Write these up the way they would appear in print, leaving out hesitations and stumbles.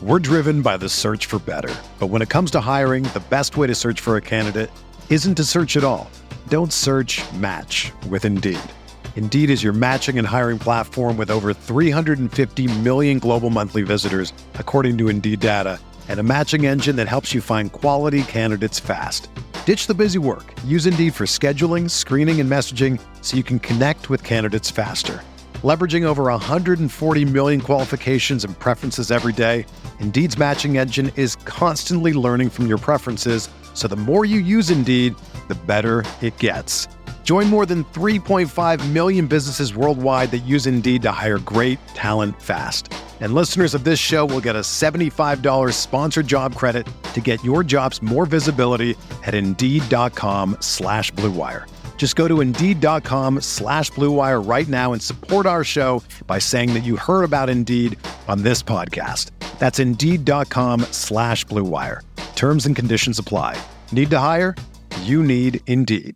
We're driven by the search for better. But when it comes to hiring, the best way to search for a candidate isn't to search at all. Don't search, match with Indeed. Indeed is your matching and hiring platform with over 350 million global monthly visitors, according to Indeed data, and a matching engine that helps you find quality candidates fast. Ditch the busy work. Use Indeed for scheduling, screening, and messaging so you can connect with candidates faster. Leveraging over 140 million qualifications and preferences every day, Indeed's matching engine is constantly learning from your preferences, so the more you use Indeed, the better it gets. Join more than 3.5 million businesses worldwide that use Indeed to hire great talent fast. And listeners of this show will get a $75 sponsored job credit to get your jobs more visibility at Indeed.com/Blue Wire. Just go to Indeed.com/Blue Wire right now and support our show by saying that you heard about Indeed on this podcast. That's Indeed.com/Blue Wire. Terms and conditions apply. Need to hire? You need Indeed.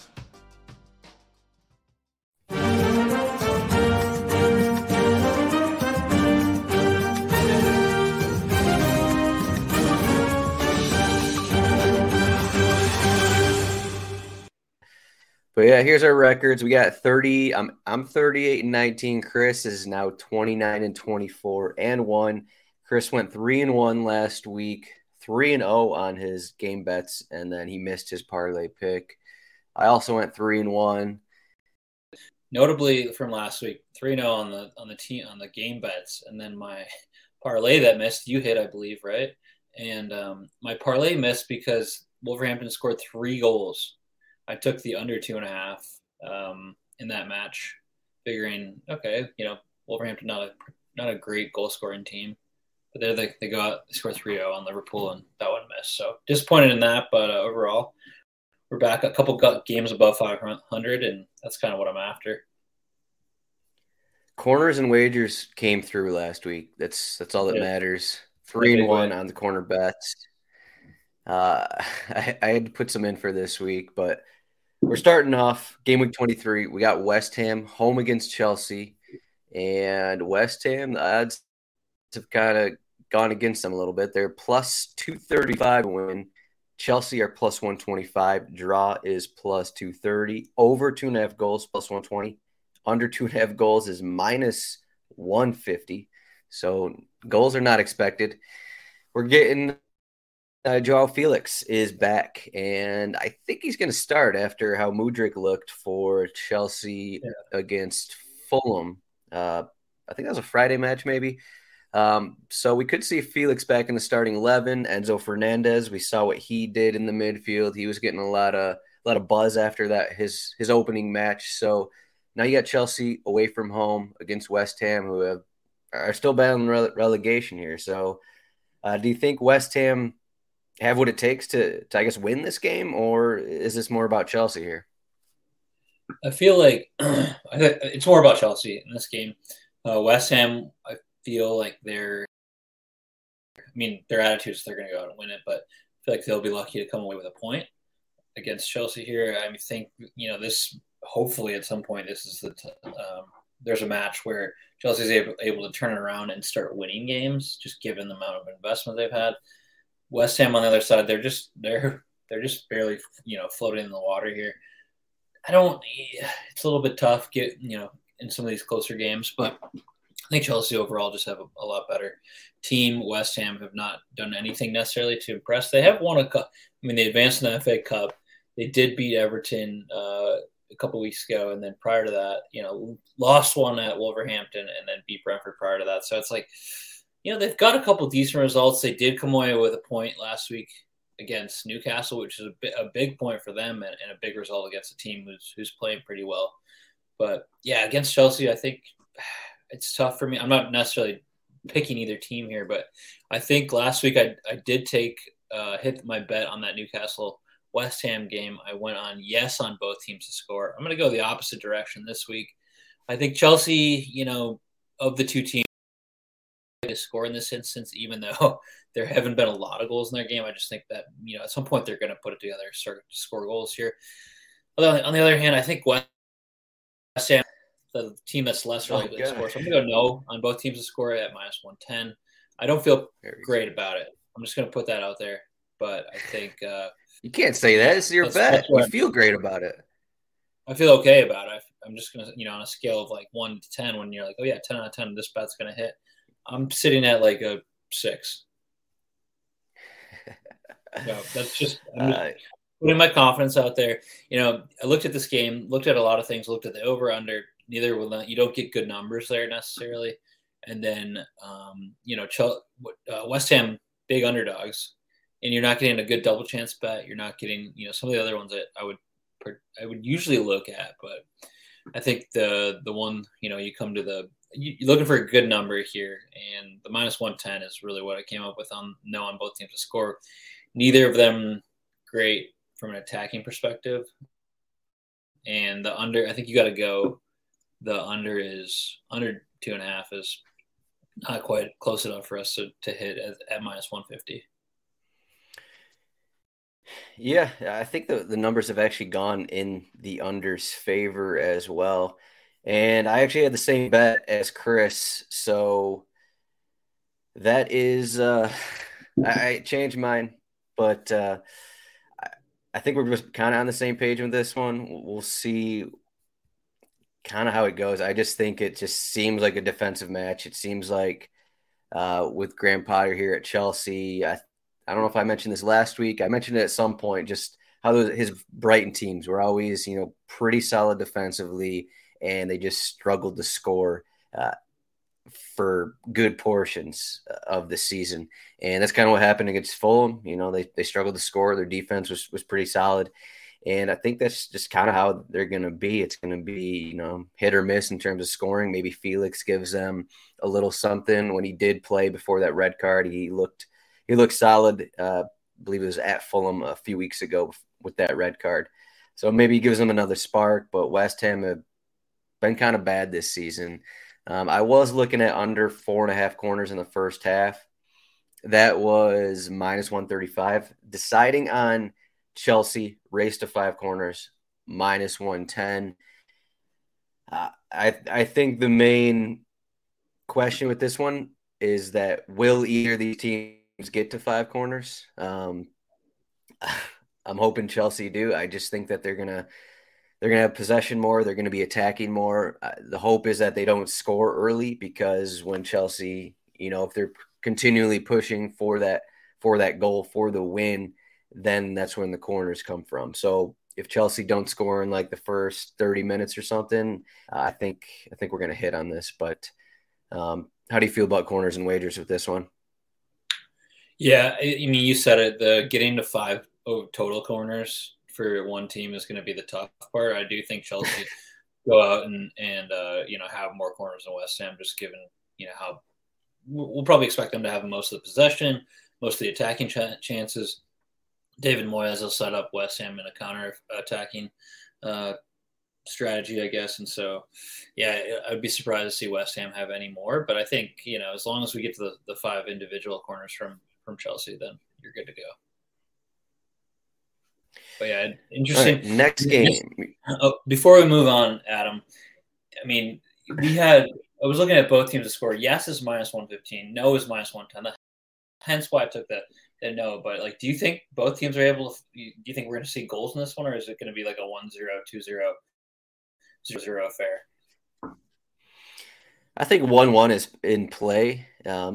But yeah, here's our records. We got 30. I'm 38-19. Chris is now 29-24-1. Chris went 3-1 last week, 3-0 on his game bets, and then he missed his parlay pick. I also went 3-1. Notably from last week, 3-0 on the game bets, and then my parlay that missed, you hit, I believe, right? And my parlay missed because Wolverhampton scored 3 goals. I took the under 2.5 in that match, figuring, okay, Wolverhampton not a great goal scoring team, but they go out, they score 3-0 on Liverpool, and that one missed. So disappointed in that, but overall, we're back a couple games above 500, and that's kind of what I'm after. Corners and wagers came through last week. That's all that matters. 3-1 on the corner bets. I had to put some in for this week, but we're starting off game week 23. We got West Ham home against Chelsea, and West Ham, the odds have kind of gone against them a little bit. They're plus 235 to win. Chelsea are plus 125. Draw is plus 230. Over 2.5 goals, plus 120. Under 2.5 goals is minus 150. So goals are not expected. We're getting Joao Felix is back, and I think he's going to start after how Mudryk looked for Chelsea against Fulham. I think that was a Friday match maybe. So we could see Felix back in the starting 11. Enzo Fernandez, we saw what he did in the midfield. He was getting a lot of buzz after that his opening match. So now you got Chelsea away from home against West Ham, who are still battling relegation here. So do you think West Ham have what it takes to I guess win this game, or is this more about Chelsea here? I feel like it's more about Chelsea in this game. West Ham, I feel like their attitude is they're going to go out and win it, but I feel like they'll be lucky to come away with a point against Chelsea here. I think this hopefully at some point this is there's a match where Chelsea's able to turn it around and start winning games, just given the amount of investment they've had. West Ham on the other side, they're just barely floating in the water here. It's a little bit tough in some of these closer games, but I think Chelsea overall just have a lot better team. West Ham have not done anything necessarily to impress. They have won a cup. They advanced in the FA Cup. They did beat Everton a couple weeks ago, and then prior to that, lost one at Wolverhampton and then beat Brentford prior to that. So it's like, they've got a couple decent results. They did come away with a point last week against Newcastle, which is a big point for them and a big result against a team who's playing pretty well. But yeah, against Chelsea, I think it's tough for me. I'm not necessarily picking either team here, but I think last week I did hit my bet on that Newcastle West Ham game. I went on yes on both teams to score. I'm going to go the opposite direction this week. I think Chelsea, of the two teams, to score in this instance, even though there haven't been a lot of goals in their game. I just think that, at some point they're going to put it together, start to score goals here. But on the other hand, I think West Ham, the team that's less likely to score. So I'm going to go no on both teams to score at minus 110. I don't feel great about it. I'm just going to put that out there. But I think you can't say that. It's your bet. You feel great about it. I feel okay about it. I'm just going to, on a scale of like 1 to 10, when you're like, oh yeah, 10 out of 10, this bet's going to hit. I'm sitting at like a 6. So that's just putting my confidence out there. I looked at this game, looked at a lot of things, looked at the over under. You don't get good numbers there necessarily. And then, West Ham, big underdogs, and you're not getting a good double chance bet. You're not getting, some of the other ones that I would usually look at, but I think the one, you come to you're looking for a good number here, and the -110 is really what I came up with on both teams to score. Neither of them great from an attacking perspective, and the under, I think you got to go. The under 2.5 is not quite close enough for us to hit at -150. Yeah, I think the numbers have actually gone in the under's favor as well. And I actually had the same bet as Chris. So that is, I changed mine, but I think we're just kind of on the same page with this one. We'll see kind of how it goes. I just think it just seems like a defensive match. It seems like with Graham Potter here at Chelsea, I don't know if I mentioned this last week. I mentioned it at some point, just how his Brighton teams were always, pretty solid defensively, and they just struggled to score for good portions of the season. And that's kind of what happened against Fulham. They struggled to score. Their defense was pretty solid. And I think that's just kind of how they're going to be. It's going to be, hit or miss in terms of scoring. Maybe Felix gives them a little something. When he did play before that red card, he looked solid. I believe it was at Fulham a few weeks ago with that red card. So maybe he gives them another spark, but West Ham have been kind of bad this season. I was looking at under 4.5 corners in the first half. That was -135. Deciding on Chelsea, race to 5 corners, -110. I think the main question with this one is that will either of these teams get to 5 corners? I'm hoping Chelsea do. I just think that they're gonna have possession more. They're gonna be attacking more. The hope is that they don't score early, because when Chelsea, if they're continually pushing for that goal, for the win, then that's when the corners come from. So if Chelsea don't score in like the first 30 minutes or something, I think we're gonna hit on this. But how do you feel about corners and wagers with this one? Yeah, I mean, you said it. The getting to 5 total corners for one team is going to be the tough part. I do think Chelsea go out and have more corners than West Ham, just given how we'll probably expect them to have most of the possession, most of the attacking chances. David Moyes will set up West Ham in a counter-attacking strategy, I guess. And so, yeah, I'd be surprised to see West Ham have any more. But I think, as long as we get to the 5 individual corners from Chelsea, then you're good to go. But yeah, interesting. Right, next game. Before we move on, Adam, I mean, I was looking at both teams to score. Yes is -115. No is -110. Hence why I took that no. But do you think both teams are able to? Do you think we're going to see goals in this one, or is it going to be like a 1-0, 2-0, 0-0 affair? I think 1-1 is in play.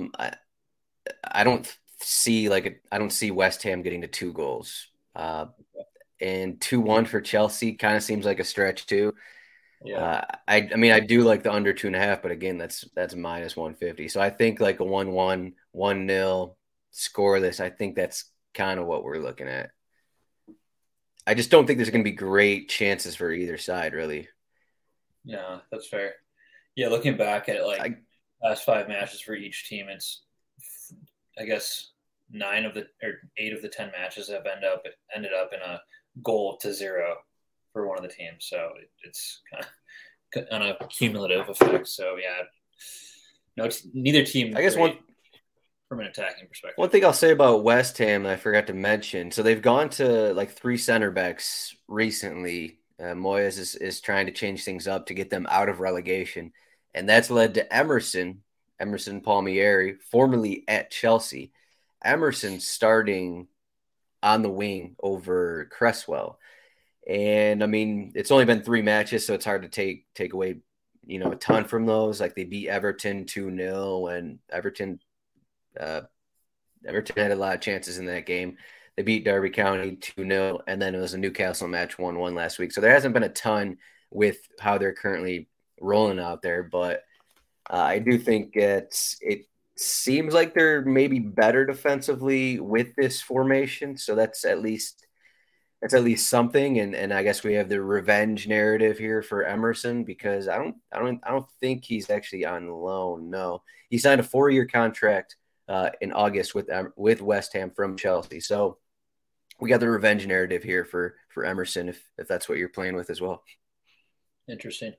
I don't see West Ham getting to 2 goals. And 2-1 for Chelsea kind of seems like a stretch too. Yeah. I mean, I do like the under 2.5, but again, that's -150. So I think like a 1-1, 1-0 scoreless. I think that's kind of what we're looking at. I just don't think there's going to be great chances for either side, really. Yeah, that's fair. Yeah, looking back at last 5 matches for each team, it's I guess 8 of the 10 matches have ended up in a goal to 0 for one of the teams. So it's kind of on a cumulative effect. So yeah, no, it's neither team. I guess from an attacking perspective. One thing I'll say about West Ham that I forgot to mention. So they've gone to like 3 center backs recently. Moyes is trying to change things up to get them out of relegation. And that's led to Emerson Emerson Palmieri, formerly at Chelsea. Emerson starting on the wing over Cresswell. And I mean, it's only been 3 matches, so it's hard to take away, a ton from those. Like they beat Everton 2-0, and Everton had a lot of chances in that game. They beat Derby County 2-0, and then it was a Newcastle match 1-1 last week. So there hasn't been a ton with how they're currently rolling out there, but I do think it seems like they're maybe better defensively with this formation. So that's at least something. And I guess we have the revenge narrative here for Emerson, because I don't think he's actually on loan. No, he signed a 4-year contract in August with West Ham from Chelsea. So we got the revenge narrative here for Emerson, if that's what you're playing with as well. Interesting.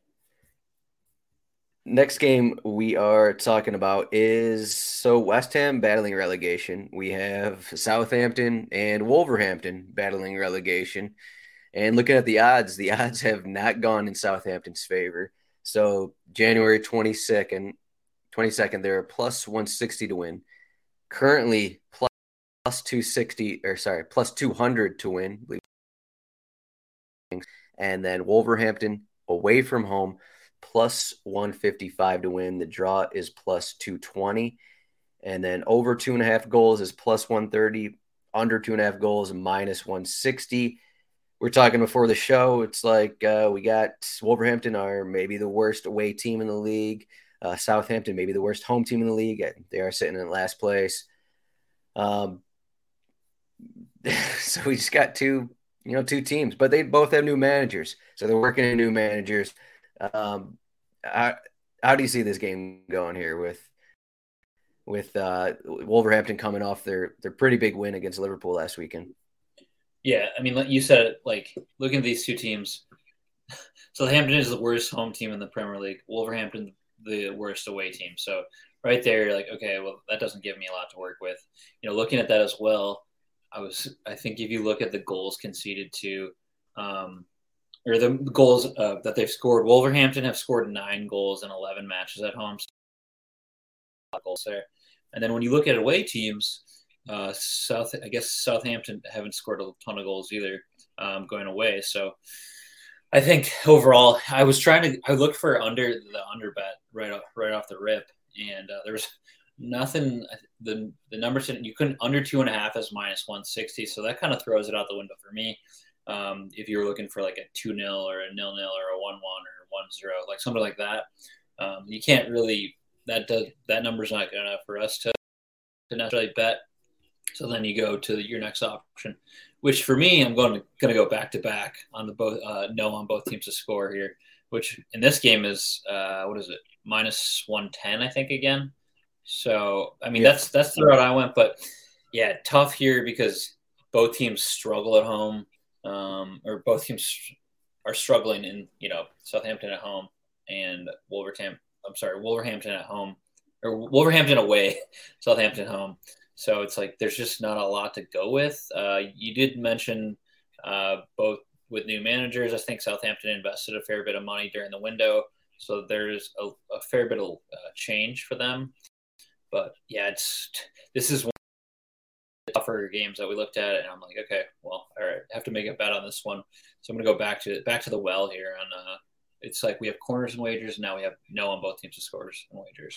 Next game we are talking about is West Ham battling relegation. We have Southampton and Wolverhampton battling relegation. And looking at the odds have not gone in Southampton's favor. So January 22nd, they're plus 160 to win. Currently plus 200 to win. And then Wolverhampton away from home, plus 155 to win. The draw is plus 220. And then over 2.5 goals is plus 130. Under 2.5 goals, minus 160. We're talking before the show. It's like we got Wolverhampton are maybe the worst away team in the league. Southampton maybe the worst home team in the league. They are sitting in last place. So we just got two teams, but they both have new managers. So they're working in new managers. How do you see this game going here with Wolverhampton coming off their pretty big win against Liverpool last weekend? Yeah, I mean, like you said, like looking at these two teams, Southampton is the worst home team in the Premier League. Wolverhampton, the worst away team. So right there, you're like, okay, well, that doesn't give me a lot to work with. Looking at that as well, I think if you look at the goals conceded to, or the goals that they've scored, Wolverhampton have scored 9 goals in 11 matches at home. Goals there. And then when you look at away teams, Southampton haven't scored a ton of goals either going away. So I think overall, I looked for the under bet right off the rip, and there was nothing. The numbers you couldn't under 2.5 is minus 160, so that kind of throws it out the window for me. If you were looking for like a 2-0 or a 0-0 or a 1-1 or 1-0, like something like that, you can't really. That number's not good enough for us to necessarily bet. So then you go to your next option, which for me, I'm going to go back to back on the both on both teams to score here. Which in this game is what is it, minus 110, I think again. So I mean that's the route I went, but yeah, tough here because both teams struggle at home, or both teams are struggling in Southampton at home and Wolverhampton at home, or Wolverhampton away, Southampton home. So it's like there's just not a lot to go with. You did mention both with new managers. I think Southampton invested a fair bit of money during the window, so there's a fair bit of change for them. But yeah, this is one of the tougher games that we looked at, and I'm like, okay, well, all right, I have to make a bet on this one. So I'm going to go back to the well here on. It's like we have corners and wagers, and now we have no on both teams to scores and wagers.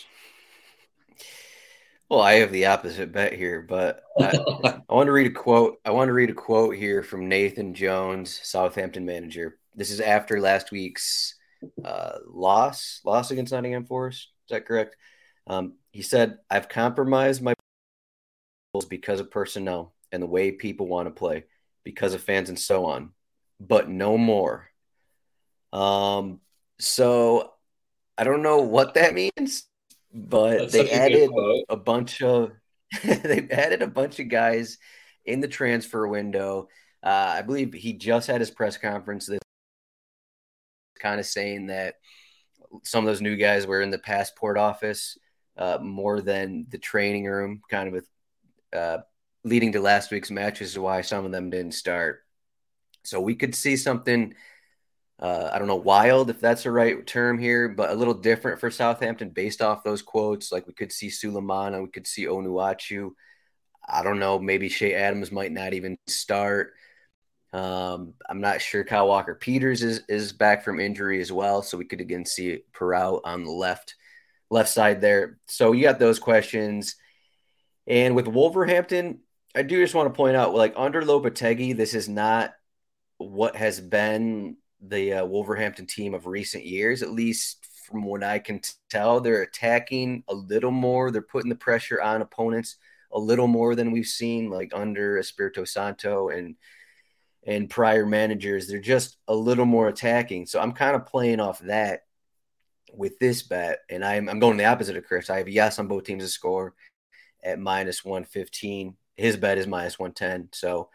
Well, I have the opposite bet here, but I want to read a quote. I want to read a quote here from Nathan Jones, Southampton manager. This is after last week's loss against Nottingham Forest. Is that correct? He said, "I've compromised my goals because of personnel and the way people want to play, because of fans and so on, but no more." So I don't know what that means. But they added a bunch of guys in the transfer window. I believe he just had his press conference this kind of saying that some of those new guys were in the passport office more than the training room, kind of with leading to last week's match as to why some of them didn't start. So we could see something I don't know, wild, if that's the right term here, but a little different for Southampton based off those quotes. Like we could see Sulemana, we could see Onuachu. I don't know, maybe Shea Adams might not even start. I'm not sure. Kyle Walker Peters is back from injury as well, so we could again see Perrault on the left side there. So you got those questions. And with Wolverhampton, I do just want to point out, like under Lopetegui, this is not what has been the Wolverhampton team of recent years, at least from what I can tell. They're attacking a little more. They're putting the pressure on opponents a little more than we've seen, like under Espirito Santo and prior managers. They're just a little more attacking. So I'm kind of playing off that with this bet, and I'm going the opposite of Chris. I have yes on both teams to score at minus 115. His bet is minus 110. So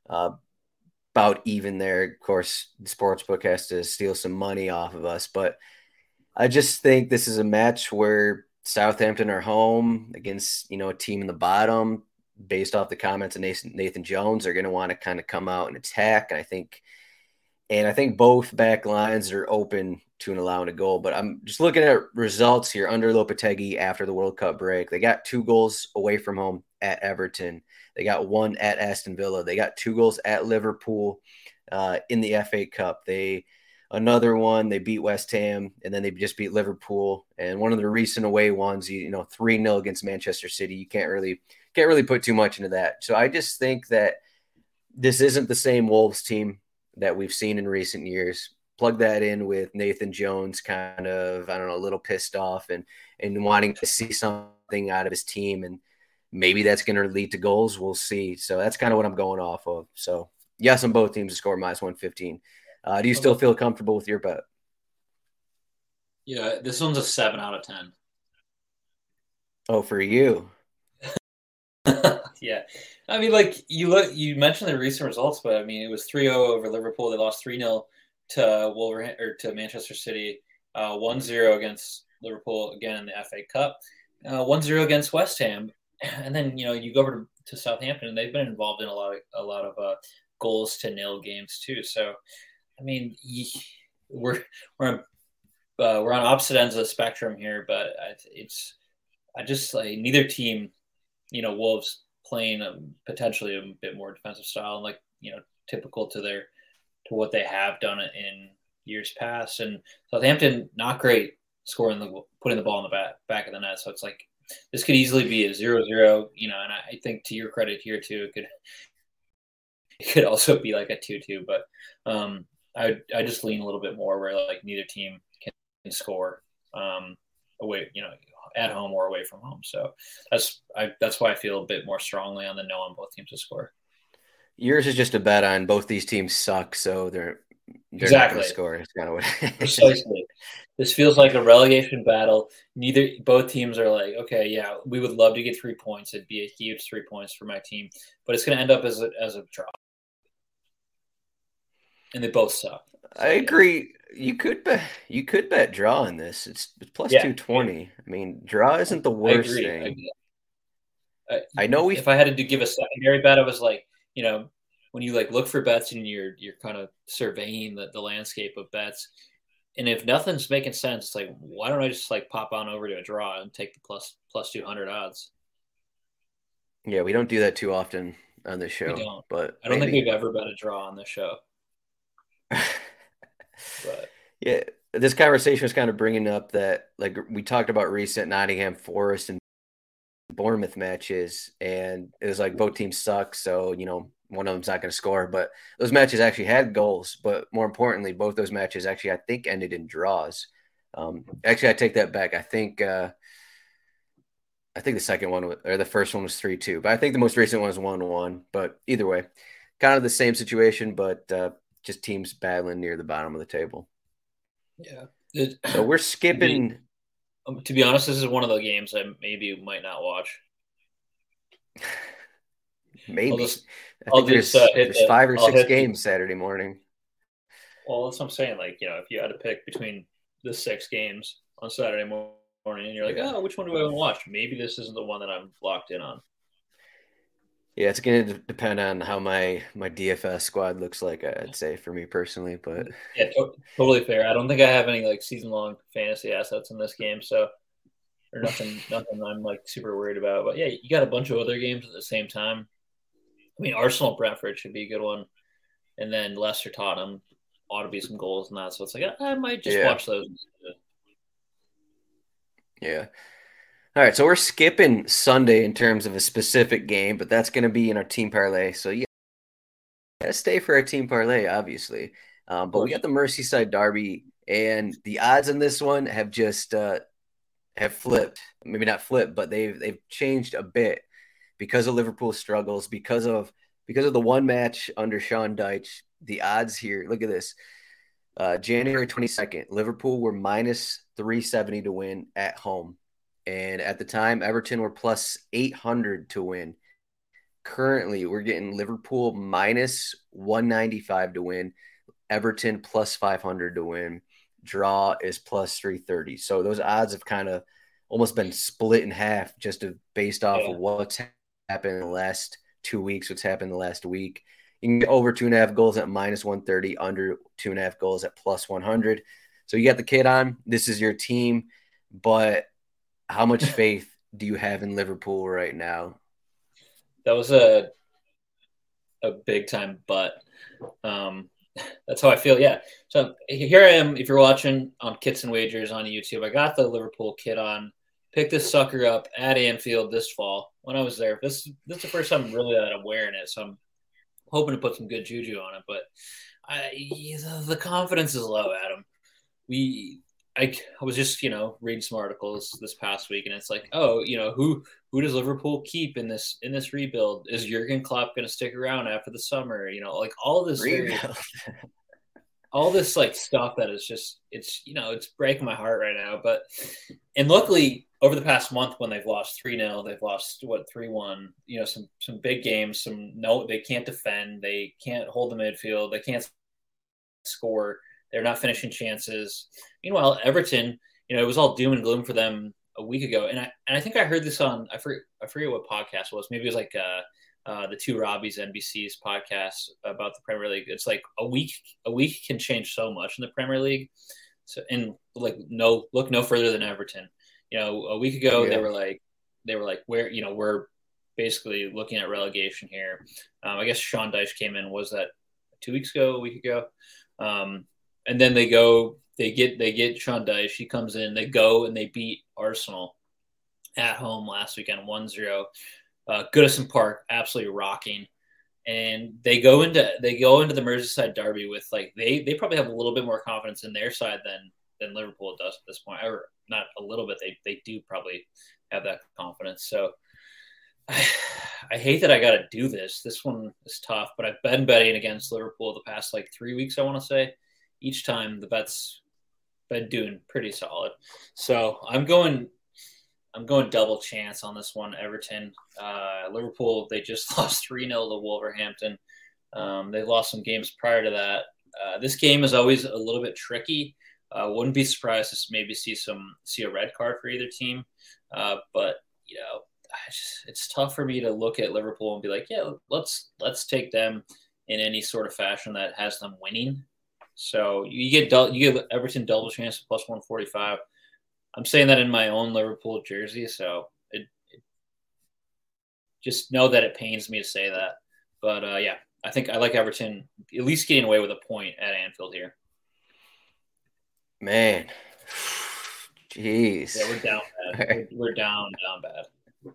about even there. Of course, the sportsbook has to steal some money off of us, but I just think this is a match where Southampton are home against, a team in the bottom. Based off the comments of Nathan Jones, they're going to want to kind of come out and attack. And I think both back lines are open to an allowing a goal. But I'm just looking at results here under Lopetegui after the World Cup break. They got 2 goals away from home at Everton. They got 1 at Aston Villa. They got 2 goals at Liverpool in the FA Cup. Another one, they beat West Ham, and then they just beat Liverpool. And one of the recent away ones, 3-0 against Manchester City. You can't really put too much into that. So I just think that this isn't the same Wolves team that we've seen in recent years. Plug that in with Nathan Jones kind of, I don't know, a little pissed off and wanting to see something out of his team. And maybe that's going to lead to goals. We'll see. So that's kind of what I'm going off of. So yes, on both teams to score minus 115. Do you still feel comfortable with your bet? Yeah, this one's a 7 out of 10. Oh, for you? Yeah. I mean, like you mentioned the recent results, but I mean, it was 3-0 over Liverpool. They lost 3-0 to Wolverhampton or to Manchester City, 1-0 against Liverpool again in the FA Cup, 1-0 against West Ham. And then, you go over to Southampton and they've been involved in a lot of goals to nil games too. So, I mean, we're on opposite ends of the spectrum here, but I just like neither team, Wolves playing potentially a bit more defensive style, like, typical to what they have done in years past. And Southampton, not great putting the ball in the back of the net. So it's like, this could easily be a 0-0, and I think to your credit here too, it could also be like a 2-2, but I just lean a little bit more where like neither team can score away, at home or away from home. So that's why I feel a bit more strongly on the no on both teams to score. Yours is just a bet on both these teams suck, so they're exactly not going to score. It's kind of what precisely. This feels like a relegation battle. Both teams are like, okay, yeah, we would love to get 3 points. It'd be a huge 3 points for my team, but it's going to end up as a draw. And they both suck. So, I agree. You could bet draw in this. It's plus 220. I mean, draw isn't the worst thing. I know if I had to give a secondary bet, I was like, when you like look for bets and you're kind of surveying the landscape of bets, and if nothing's making sense, it's like, why don't I just like pop on over to a draw and take the plus 200 odds? Yeah, we don't do that too often on this show. We don't. But I don't think we've ever bet a draw on this show. But yeah, this conversation was kind of bringing up that, like, we talked about recent Nottingham Forest and Bournemouth matches, and it was like both teams suck, so one of them's not going to score. But those matches actually had goals, but more importantly, both those matches actually, I think, ended in draws. Actually, I take that back. I think the second one or the first one was 3-2, but I think the most recent one was 1-1. But either way, kind of the same situation, but just teams battling near the bottom of the table. Yeah. So we're skipping. To be honest, this is one of the games I maybe might not watch. Maybe. I think there's 5 or 6 games Saturday morning. Well, that's what I'm saying. Like, if you had to pick between the 6 games on Saturday morning and you're like, oh, which one do I want to watch? Maybe this isn't the one that I'm locked in on. Yeah, it's going to depend on how my DFS squad looks like, I'd say, for me personally. But Yeah, totally fair. I don't think I have any like season long fantasy assets in this game, so or nothing I'm like super worried about. But yeah, you got a bunch of other games at the same time. I mean, Arsenal Brentford should be a good one, and then Leicester Tottenham ought to be some goals in that. So it's like I might just yeah, watch those. yeah. All right, so we're skipping Sunday in terms of a specific game, but that's going to be in our team parlay. So yeah, gotta stay for our team parlay, obviously. Of But we course. got the Merseyside derby, and the odds in this one have just have flipped. Maybe not flipped, but they've changed a bit because of Liverpool's struggles, because of the one match under Sean Dyche. The odds here, look at this. January 22nd, Liverpool were minus 370 to win at home. And at the time, Everton were plus 800 to win. Currently, we're getting Liverpool minus 195 to win, Everton plus 500 to win, draw is plus 330. So those odds have kind of almost been split in half based off of Yeah. what's happened in the last 2 weeks, what's happened in the last week. You can get over 2.5 goals at minus 130, under 2.5 goals at plus 100. So you got the kid on. This is your team, but how much faith do you have in Liverpool right now? That was a big time butt. Um, that's how I feel. Yeah. So here I am. If you're watching on Kits and Wagers on YouTube, I got the Liverpool kit on. Picked this sucker up at Anfield this fall when I was there. This is the first time really that I'm wearing it, so I'm hoping to put some good juju on it. But the confidence is low, Adam. We I was just reading some articles this past week, and it's like, oh, who does Liverpool keep in this rebuild? Is Jurgen Klopp going to stick around after the summer? Like Rebuild. all this like stuff that is just it's breaking my heart right now. But and luckily over the past month when they've lost 3-0, they've lost 3-1. Some big games. They can't defend. They can't hold the midfield. They can't score. They're not finishing chances. Meanwhile, Everton, it was all doom and gloom for them a week ago, and I think I heard this on I forget what podcast it was. Maybe it was like the two Robbies NBC's podcast about the Premier League. It's like a week can change so much in the Premier League. So and like look no further than Everton. A week ago Yeah. they were like we're basically looking at relegation here. I guess Sean Dyche came in, was that 2 weeks ago, a week ago? And then they get Sean Dyche. He comes in, they go and they beat Arsenal at home last weekend 1-0. Goodison Park absolutely rocking. And they go into the Merseyside derby with like they probably have a little bit more confidence in their side than Liverpool does at this point. Or not a little bit. They do probably have that confidence. So I hate that I got to do this. This one is tough, but I've been betting against Liverpool the past like 3 weeks, I want to say. Each time the bet's been doing pretty solid. So I'm going double chance on this one, Everton. Liverpool, they just lost 3-0 to Wolverhampton. They lost some games prior to that. This game is always a little bit tricky. Wouldn't be surprised to maybe see a red card for either team. But it's tough for me to look at Liverpool and be like, yeah, let's take them in any sort of fashion that has them winning. So you get Everton double chance plus 145. I'm saying that in my own Liverpool jersey, so it just know that it pains me to say that. But yeah, I think I like Everton at least getting away with a point at Anfield here. Man, jeez. Yeah, we're down bad. Right. We're down bad.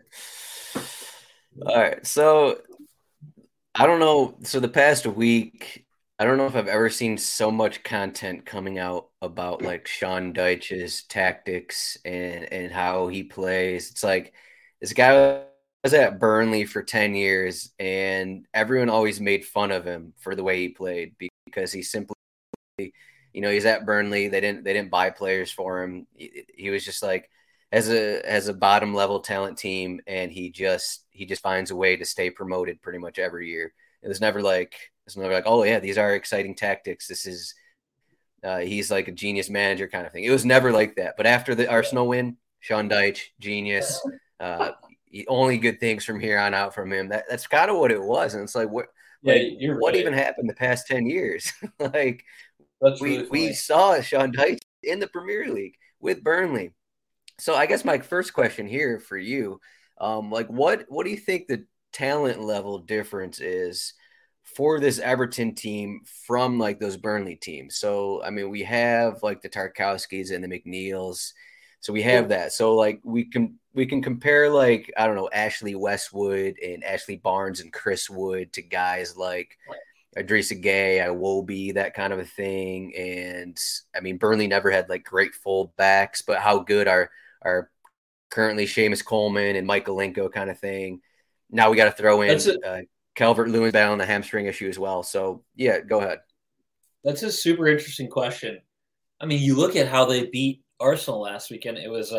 All right, so I don't know. So the past week, I don't know if I've ever seen so much content coming out about like Sean Dyche's tactics and how he plays. It's like this guy was at Burnley for 10 years, and everyone always made fun of him for the way he played because he simply, he's at Burnley. They didn't buy players for him. He was just like as a bottom level talent team, and he just finds a way to stay promoted pretty much every year. It was never like oh yeah, these are exciting tactics. This is he's like a genius manager kind of thing. It was never like that. But after the Arsenal win, Sean Dyche, genius. only good things from here on out from him. That's kind of what it was. And it's like, what, Yeah, like you're what right. even happened the past 10 years? Like That's really we funny. saw Sean Dyche in the Premier League with Burnley. So I guess my first question here for you, like what do you think the talent level difference is for this Everton team from like those Burnley teams? So I mean, we have like the Tarkowskis and the McNeils, so we have that. So like we can compare like I don't know Ashley Westwood and Ashley Barnes and Chris Wood to guys like Idrissa Gay, Iwobi, that kind of a thing. And I mean, Burnley never had like great full backs, but how good are currently Seamus Coleman and Michael Linko kind of thing. Now we got to throw That's in Calvert Lewin battling the hamstring issue as well. So yeah, go ahead. That's a super interesting question. I mean, you look at how they beat Arsenal last weekend. It was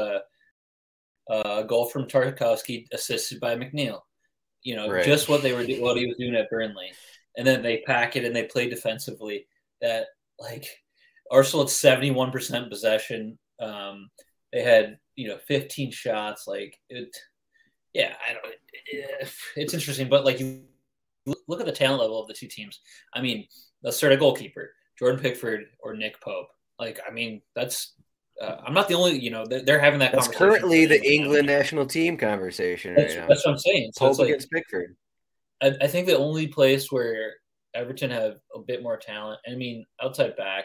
a goal from Tarkowski assisted by McNeil. Right. Just what he was doing at Burnley, and then they pack it and they play defensively. That like Arsenal had 71% possession. They had 15 shots. Like it, yeah. I don't. It's interesting, but like you look at the talent level of the two teams. I mean, let's start a goalkeeper, Jordan Pickford or Nick Pope. Like, I mean, that's I'm not the only. They're having that. That's conversation currently the England national team conversation right now. That's what I'm saying. So Pope it's like, against Pickford. I think the only place where Everton have a bit more talent. I mean, outside back.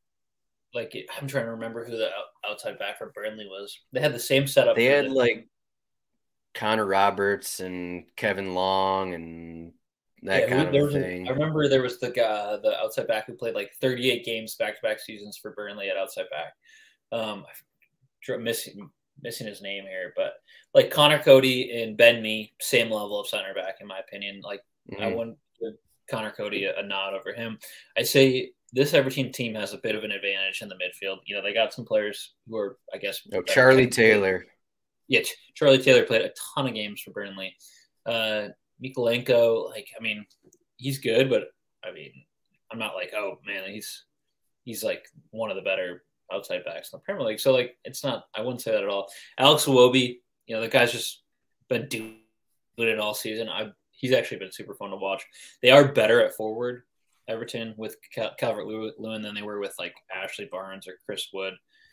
I'm trying to remember who the outside back for Burnley was. They had the same setup. They had like Connor Roberts and Kevin Long and that kind of thing. I remember there was the guy, the outside back who played like 38 games back-to-back seasons for Burnley at outside back. I'm missing his name here, but like Connor Cody and Ben Mee, same level of center back in my opinion. Like I wouldn't give Connor Cody a nod over him. I'd say this Everton team has a bit of an advantage in the midfield. They got some players who are, I guess, Charlie Taylor. Yeah, Charlie Taylor played a ton of games for Burnley. Mikolenko, I mean, he's good, but I mean, I'm not like, oh man, he's like one of the better outside backs in the Premier League. So it's not. I wouldn't say that at all. Alex Iwobi, the guy's just been doing it all season. He's actually been super fun to watch. They are better at forward, Everton, with Calvert Lewin than they were with like Ashley Barnes or Chris Wood.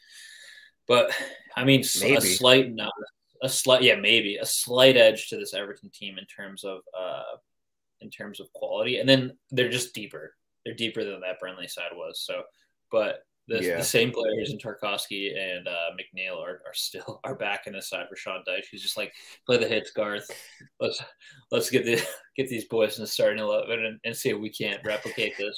But I mean, maybe. a slight edge to this Everton team in terms of quality, and then they're just deeper. They're deeper than that Burnley side was. So, but the same players in Tarkowski and McNeil are back in this side for Sean Dyche. He's just like, play the hits, Garth. Let's get these boys in the starting 11 and see if we can't replicate this.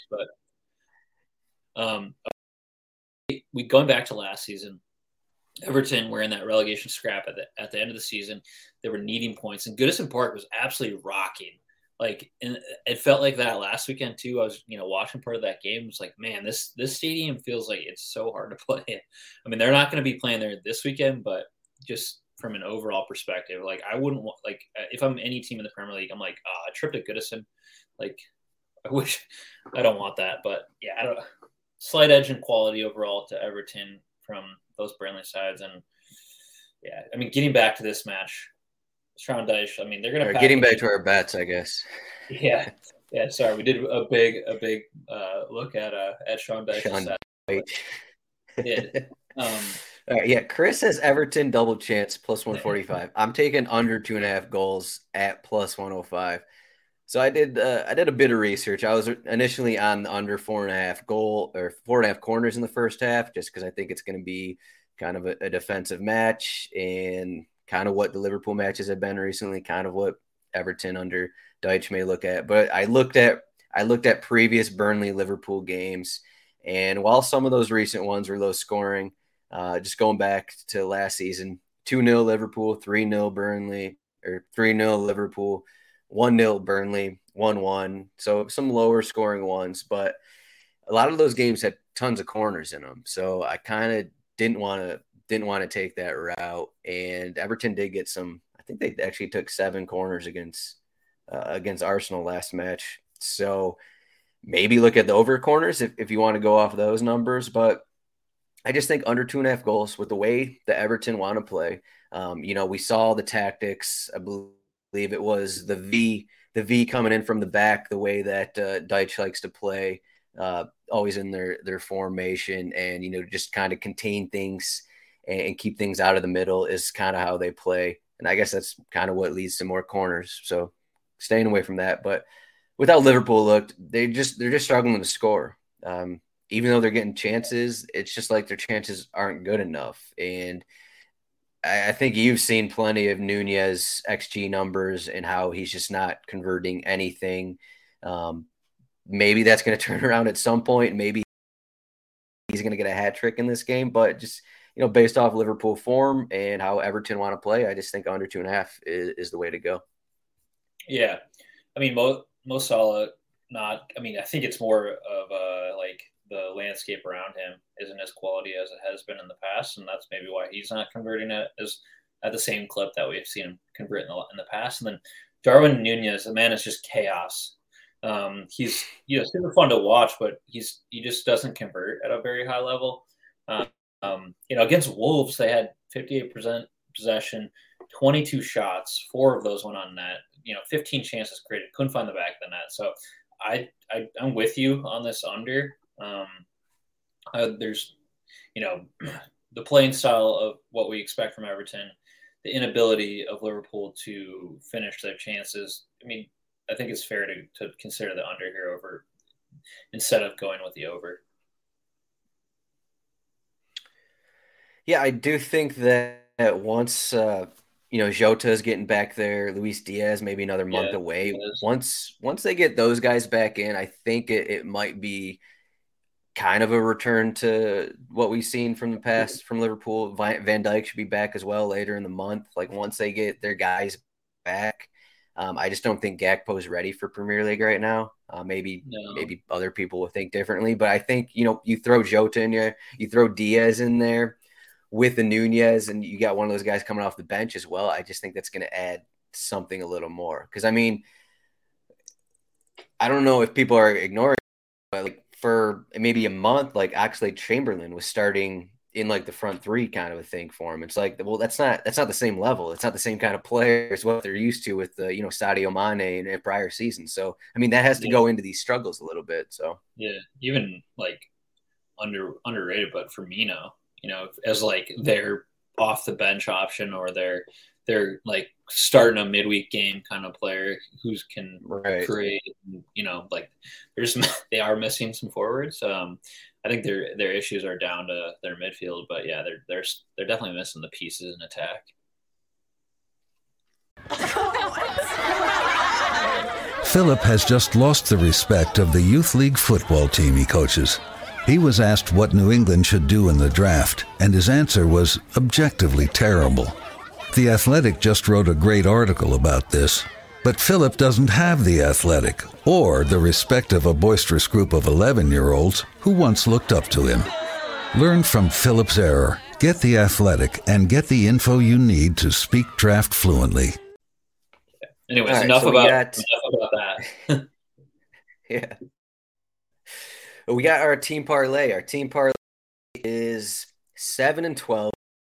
But we going back to last season. Everton were in that relegation scrap at the end of the season. They were needing points, and Goodison Park was absolutely rocking. And it felt like that last weekend too. I was, watching part of that game. It was like, man, this stadium feels like it's so hard to play in. I mean, they're not going to be playing there this weekend, but just from an overall perspective, I wouldn't want, if I'm any team in the Premier League, I'm like, a trip to Goodison. I don't want that, but yeah, I don't. Slight edge in quality overall to Everton from those Burnley sides. And yeah, I mean, getting back to this match, Sean Dyche, I mean, they're going to getting back to our bets, I guess. Yeah. Sorry, we did a big look at Sean Dyche. Did. Chris says Everton double chance plus 145. I'm taking under 2.5 goals at plus 105. So I did a bit of research. I was initially on the under 4.5 goal or 4.5 corners in the first half, just because I think it's going to be kind of a defensive match and kind of what the Liverpool matches have been recently, kind of what Everton under Dyche may look at. But I looked at previous Burnley Liverpool games, and while some of those recent ones were low scoring, just going back to last season, 2-0 Liverpool, 3-0 Burnley, or 3-0 Liverpool, 1-0 Burnley, 1-1. So some lower scoring ones, but a lot of those games had tons of corners in them. So I kind of didn't want to take that route. And Everton did get some. I think they actually took 7 corners against Arsenal last match. So maybe look at the over corners if you want to go off those numbers. But I just think under 2.5 goals with the way the Everton want to play. We saw the tactics. I believe it was the V coming in from the back, the way that Deitch likes to play, always in their formation, and just kind of contain things and keep things out of the middle is kind of how they play. And I guess that's kind of what leads to more corners. So staying away from that. But with how Liverpool looked, they're just struggling to score. Even though they're getting chances, it's just like their chances aren't good enough. And I think you've seen plenty of Nunez XG numbers and how he's just not converting anything. Maybe that's going to turn around at some point. Maybe he's going to get a hat trick in this game, but just, based off Liverpool form and how Everton want to play, I just think under 2.5 is the way to go. Yeah. I mean, Mo Salah, I think it's more of the landscape around him isn't as quality as it has been in the past, and that's maybe why he's not converting it at the same clip that we've seen him convert in the past. And then Darwin Nunez, the man is just chaos. He's super fun to watch, but he just doesn't convert at a very high level. Against Wolves, they had 58% possession, 22 shots, 4 of those went on net. 15 chances created, couldn't find the back of the net. So I'm with you on this under. There's, the playing style of what we expect from Everton, the inability of Liverpool to finish their chances. I mean, I think it's fair to consider the under here over instead of going with the over. Yeah, I do think that once Jota is getting back there, Luis Diaz maybe another month away. Once they get those guys back in, I think it might be kind of a return to what we've seen from the past from Liverpool. Van Dijk should be back as well later in the month. Like once they get their guys back, I just don't think Gakpo is ready for Premier League right now. Maybe other people will think differently, but I think you throw Jota in there, you throw Diaz in there with the Nunez, and you got one of those guys coming off the bench as well. I just think that's going to add something a little more. Because I don't know if people are ignoring, but for maybe a month, Oxlade-Chamberlain was starting in the front three kind of a thing for him. It's that's not the same level. It's not the same kind of players what they're used to with Sadio Mane in prior seasons. So that has to go into these struggles a little bit. So even underrated, but Firmino, as their off the bench option, or they're starting a midweek game kind of player who can create. They are missing some forwards. I think their issues are down to their midfield, but yeah, they're definitely missing the pieces in attack. Philip has just lost the respect of the youth league football team he coaches. He was asked what New England should do in the draft, and his answer was objectively terrible. The Athletic just wrote a great article about this, but Philip doesn't have the Athletic or the respect of a boisterous group of 11-year-olds who once looked up to him. Learn from Philip's error, get the Athletic, and get the info you need to speak draft fluently. Anyways, right, enough about that. Yeah. We got our team parlay. Our team parlay is 7-12,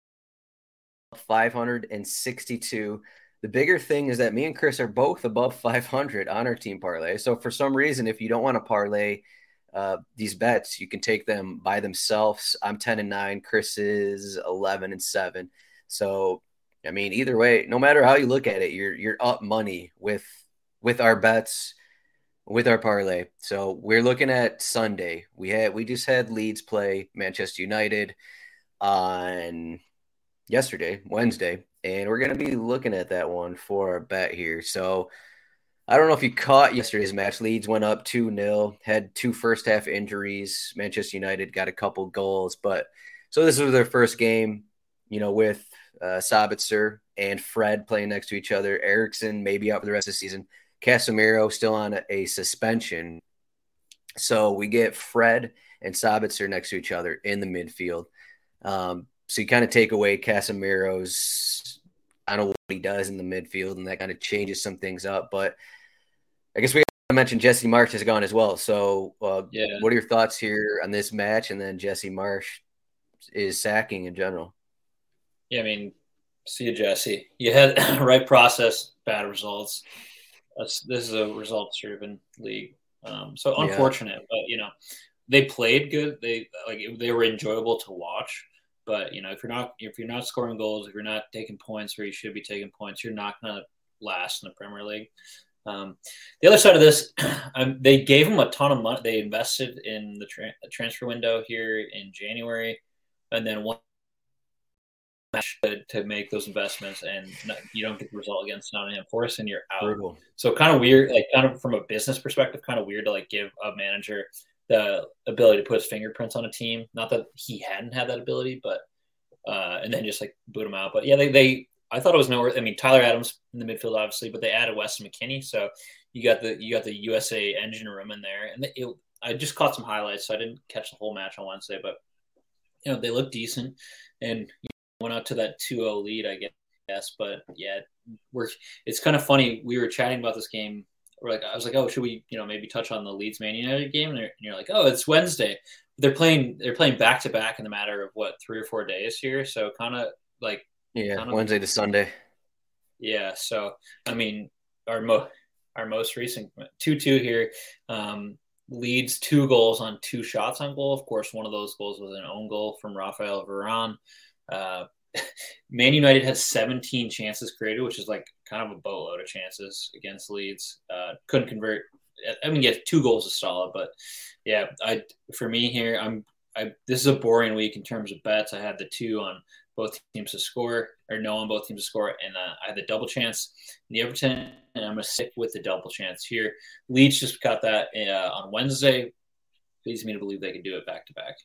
562. The bigger thing is that me and Chris are both above 500 on our team parlay. So for some reason, if you don't want to parlay these bets, you can take them by themselves. I'm 10-9. Chris is 11-7. So either way, no matter how you look at it, you're up money with our bets, with our parlay. So we're looking at Sunday. We just had Leeds play Manchester United on Wednesday, and we're going to be looking at that one for our bet here. So I don't know if you caught yesterday's match. Leeds went up 2-0, had 2 first half injuries. Manchester United got a couple goals, but so this was their first game, with Sabitzer and Fred playing next to each other. Eriksen maybe out for the rest of the season. Casemiro still on a suspension. So we get Fred and Sabitzer next to each other in the midfield. So you kind of take away Casemiro's, I don't know what he does in the midfield, and that kind of changes some things up. But I guess we mentioned Jesse Marsch has gone as well. So what are your thoughts here on this match? And then Jesse Marsch is sacking in general. Yeah, I mean, see you, Jesse. You had right process, bad results. This is a results-driven league, so unfortunate. But they played good. They were enjoyable to watch. But if you're not scoring goals, if you're not taking points where you should be taking points, you're not going to last in the Premier League. The other side of this, they gave them a ton of money. They invested in the transfer window here in January, and then one match to make those investments, and you don't get the result against Nottingham Forest, and you're out. Brutal. So kind of weird, kind of from a business perspective, kind of weird to give a manager the ability to put his fingerprints on a team. Not that he hadn't had that ability, but and then just boot him out. But yeah, I thought it was nowhere. I mean, Tyler Adams in the midfield, obviously, but they added Weston McKennie, so you got the USA engine room in there. And I just caught some highlights, so I didn't catch the whole match on Wednesday, but they looked decent and went out to that 2-0 lead, I guess. But yeah, it's kind of funny. We were chatting about this game. I was like, oh, should we maybe touch on the Leeds Man United game? And you're like, oh, it's Wednesday. They're playing back to back in the matter of 3 or 4 days here, so kind of Wednesday to Sunday. Yeah, so I mean, our most recent 2-2 here. Leeds 2 goals on 2 shots on goal. Of course, one of those goals was an own goal from Rafael Varane. Man United has 17 chances created, which is kind of a boatload of chances against Leeds. Couldn't convert. I mean, 2 goals is solid, but yeah, for me here, this is a boring week in terms of bets. I had the 2 on both teams to score, or no on both teams to score, and I had the double chance in the Everton, and I'm going to stick with the double chance here. Leeds just got that on Wednesday. Leads me to believe they can do it back to back.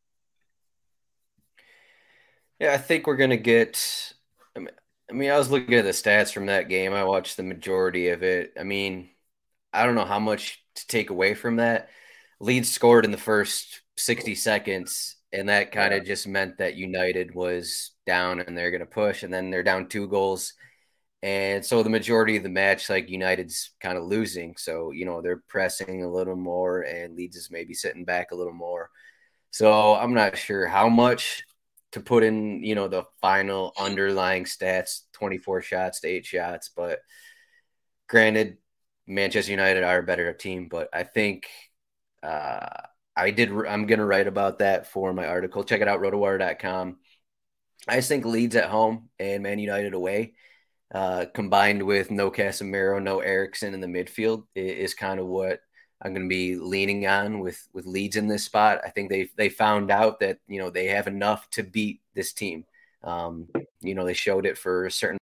Yeah, I think we're going to get – I mean, I was looking at the stats from that game. I watched the majority of it. I mean, I don't know how much to take away from that. Leeds scored in the first 60 seconds, and that kind of just meant that United was down and they're going to push, and then they're down 2 goals. And so the majority of the match, United's kind of losing. So, they're pressing a little more, and Leeds is maybe sitting back a little more. So I'm not sure how much to put in, the final underlying stats, 24 shots to 8 shots. But granted, Manchester United are a better team, but I think I'm going to write about that for my article. Check it out, rotowire.com. I just think Leeds at home and Man United away, combined with no Casemiro, no Eriksen in the midfield, is kind of what I'm going to be leaning on with Leeds in this spot. I think they found out that, they have enough to beat this team. They showed it for a certain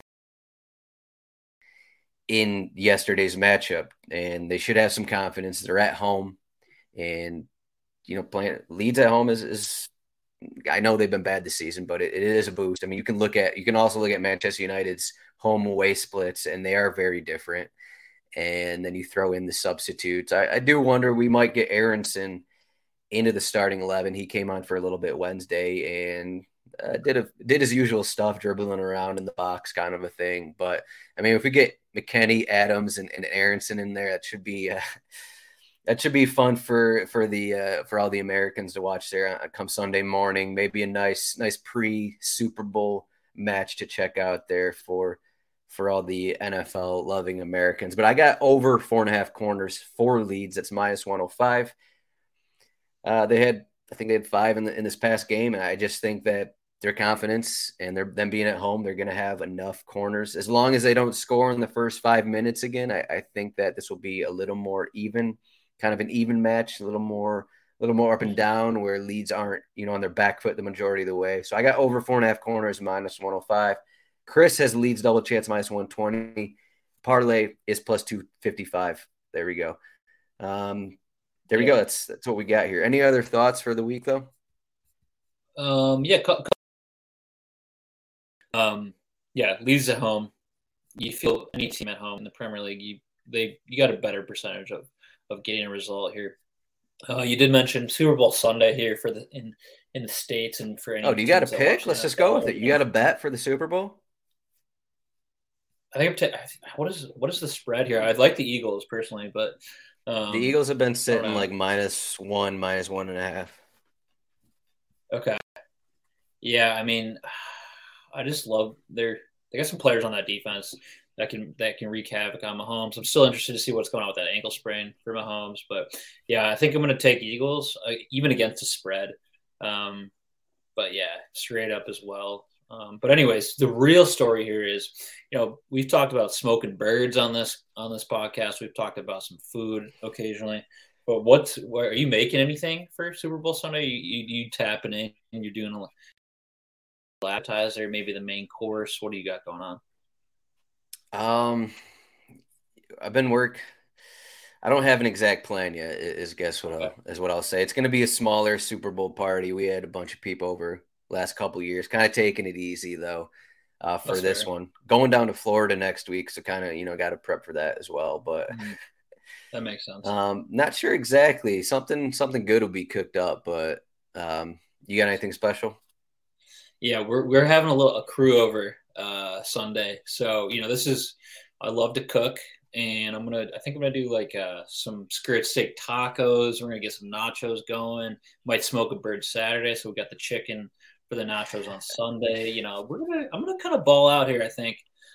in yesterday's matchup, and they should have some confidence. They're at home, and playing Leeds at home is I know they've been bad this season, but it is a boost. I mean, you can also look at Manchester United's home away splits, and they are very different. And then you throw in the substitutes. I do wonder, we might get Aronson into the starting 11. He came on for a little bit Wednesday and did his usual stuff, dribbling around in the box, kind of a thing. But I mean, if we get McKennie, Adams, and Aronson in there, that should be fun for all the Americans to watch there come Sunday morning. Maybe a nice pre-Super Bowl match to check out there for all the NFL loving Americans. But I got over 4.5 corners for Leeds. That's -105. I think they had 5 in this past game, and I just think that their confidence and them being at home, they're going to have enough corners. As long as they don't score in the first 5 minutes again, I think that this will be a little more even, kind of an even match, a little more up and down, where Leeds aren't, on their back foot the majority of the way. So I got over 4.5 corners, -105. Chris has Leeds double chance -120. Parlay is +255. There we go. There we go. That's what we got here. Any other thoughts for the week, though? Leeds at home. You feel any team at home in the Premier League, you got a better percentage of getting a result here. You did mention Super Bowl Sunday here for in the States, and for any. Oh, do you got a pick? Let's just go with it. You got a bet for the Super Bowl? I think what is the spread here? I'd like the Eagles personally, but the Eagles have been sitting -1, -1.5. Okay. Yeah, I mean, I just love they got some players on that defense that can wreak havoc on Mahomes. I'm still interested to see what's going on with that ankle sprain for Mahomes, but yeah, I think I'm going to take Eagles even against the spread. But yeah, straight up as well. But anyways, the real story here is, we've talked about smoking birds on this podcast. We've talked about some food occasionally. But what are you making anything for Super Bowl Sunday? You tapping in and you're doing a appetizer, maybe the main course. What do you got going on? I've been I don't have an exact plan yet. Is what I'll say. It's going to be a smaller Super Bowl party. We had a bunch of people over last couple of years, kind of taking it easy though. For That's this fair. one, going down to Florida next week, so kind of got to prep for that as well. But that makes sense. Not sure exactly. Something good will be cooked up, but you got anything special? Yeah, we're having a crew over Sunday, so I love to cook, and I think I'm gonna do like some skirt steak tacos. We're gonna get some nachos going. Might smoke a bird Saturday, so we got the chicken for the nachos on Sunday. I'm gonna kind of ball out here. I think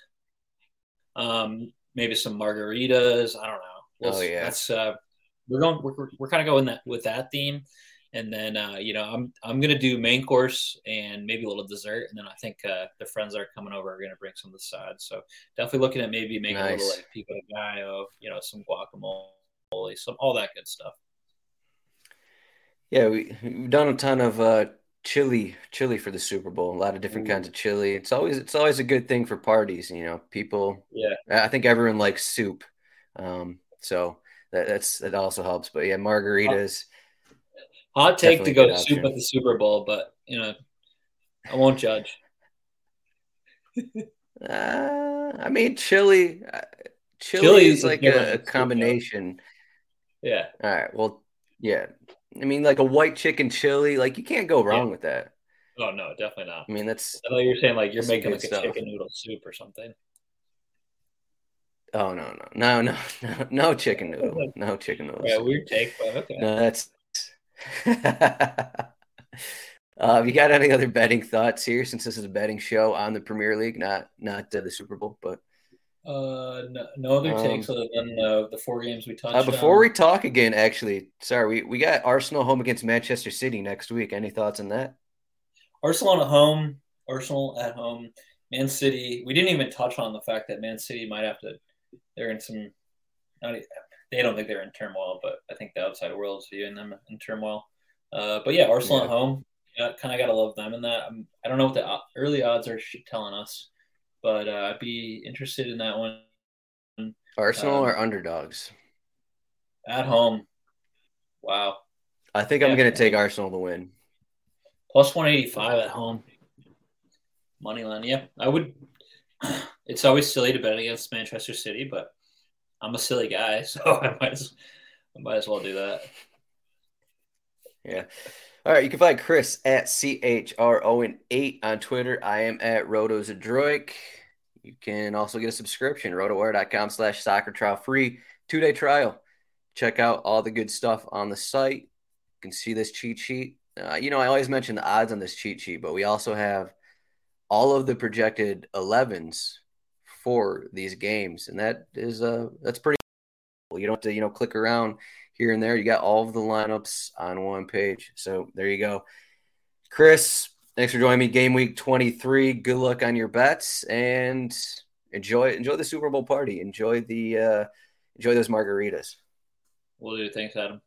maybe some margaritas. I don't know. Yeah, that's we're kind of going with that theme. And then, I'm going to do main course and maybe a little dessert. And then I think the friends that are coming over are going to bring some of the sides. So definitely looking at maybe making a little like pico de gallo, some guacamole, all that good stuff. Yeah, we've done a ton of chili for the Super Bowl. A lot of different kinds of chili. It's always a good thing for parties. People. Yeah, I think everyone likes soup, so that also helps. But yeah, margaritas. Hot take to go soup at the Super Bowl, but I won't judge. I mean, chili is like a combination. Yeah. All right. Well, yeah. I mean, like a white chicken chili, like you can't go wrong with that. Oh no, definitely not. I mean, I thought you were saying like you're making like a chicken noodle soup or something. Oh no chicken noodle, no chicken noodle. Yeah, weird take, but okay. No, that's. You got any other betting thoughts here? Since this is a betting show on the Premier League, not the Super Bowl, but no other takes other than the 4 games we touched. Before we talk again, actually, sorry, we got Arsenal home against Manchester City next week. Any thoughts on that? Arsenal at home, Man City. We didn't even touch on the fact that Man City might have to. They're in some. They don't think they're in turmoil, but I think the outside world is viewing them in turmoil. But yeah, Arsenal at home. Kind of got to love them in that. I don't know what the early odds are telling us, but I'd be interested in that one. Arsenal are underdogs at home. Wow. I think I'm going to take Arsenal to win. Plus 185 at home. Moneyline. Yeah, I would. It's always silly to bet against Manchester City, but I'm a silly guy, so I might as well do that. Yeah. All right, you can find Chris at CHRON8 on Twitter. I am at RotoZadroik. You can also get a subscription, rotowire.com/soccer trial free 2-day trial. Check out all the good stuff on the site. You can see this cheat sheet. I always mention the odds on this cheat sheet, but we also have all of the projected 11s for these games, and that's pretty cool. You don't have to, click around here and there. You got all of the lineups on one page. So there you go. Chris, thanks for joining me. Game week 23. Good luck on your bets and enjoy the Super Bowl party. Enjoy those margaritas. Will do. Thanks, Adam.